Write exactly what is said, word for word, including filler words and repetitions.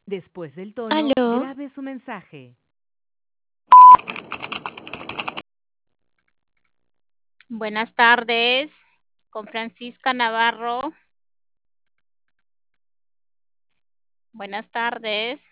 Después del tono, Aló, grabe su mensaje. Buenas tardes, con Francisca Navarro. Buenas tardes.